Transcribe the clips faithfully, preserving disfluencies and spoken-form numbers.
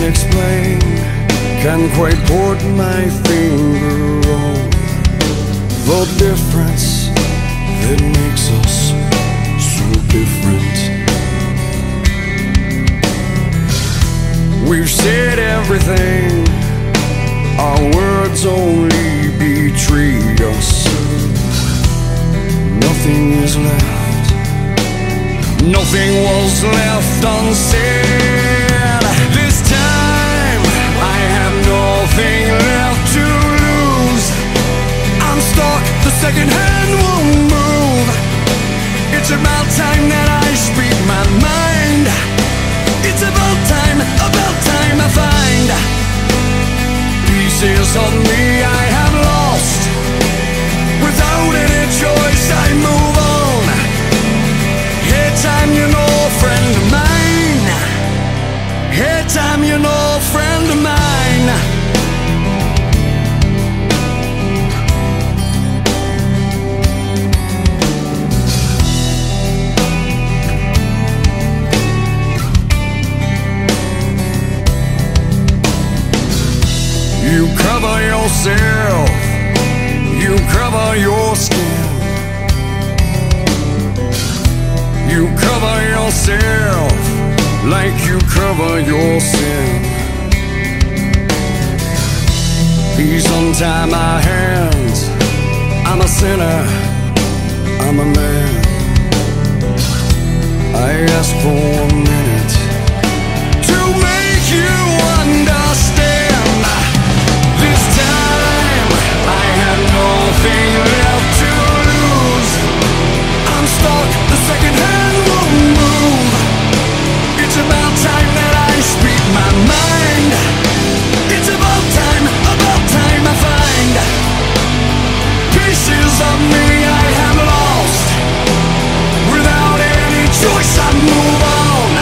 can't explain, can't quite put my finger on the difference that makes us so different. We've said everything, our words only betrayed us. Nothing is left, nothing was left unsaid. This time I have nothing left to lose. I'm stuck, the second hand won't move. It's about time that I speak my mind. It's about time, about time I find pieces of me I have lost. Without any choice I move on. Hey time, you know, friend of mine. Hey time, you know, friend of mine. You cover yourself, you cover your skin. You cover yourself like you cover your sin. Please untie my hands, I'm a sinner, I'm a man. I ask for a minute to make you understand. This time I have nothing left to lose. I'm stuck, the second hand won't move. It's about time that I speak my mind. It's about time, about time I find pieces of me I have lost. Without any choice I move on.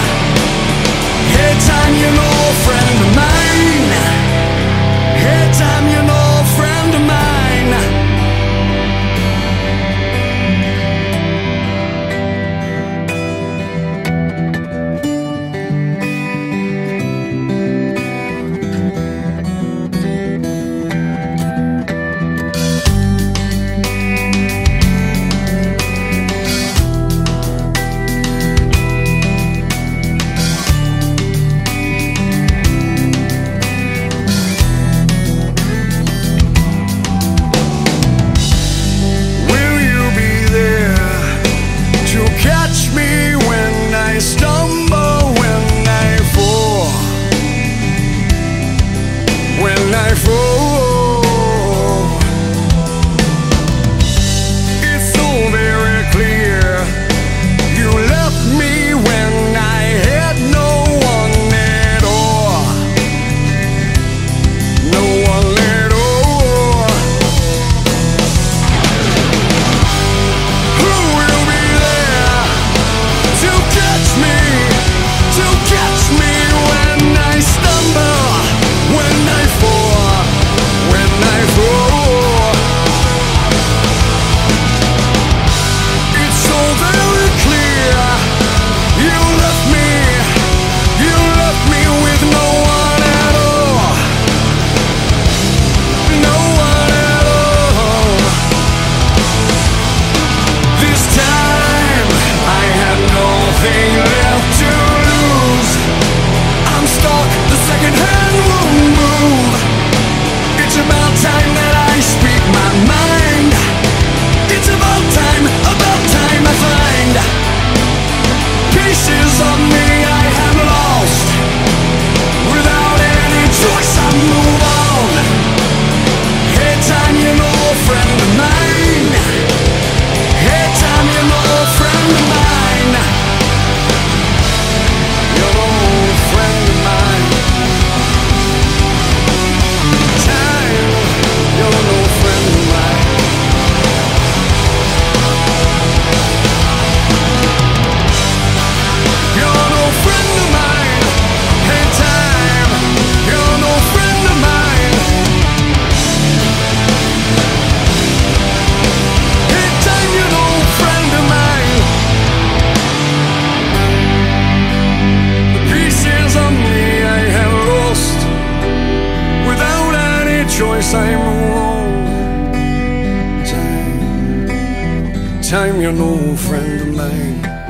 time you're no friend of mine.